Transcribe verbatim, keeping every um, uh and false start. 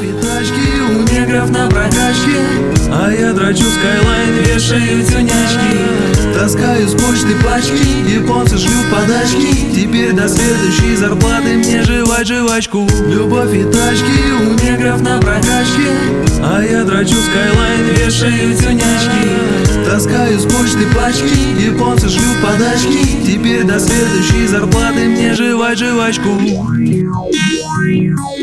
и тачки у негров на прокачке, а я драчу Skyline, вешаю тюнячки. Таскаю с почты пачки, японцы шлют подачки. Теперь до следующей зарплаты мне жевать жвачку. Любовь и тачки у негров на прокачке, а я драчу Skyline, вешаю тюнячки. Таскаю с почты пачки, японцы шлют подачки. Теперь до следующей зарплаты мне жевать жвачку.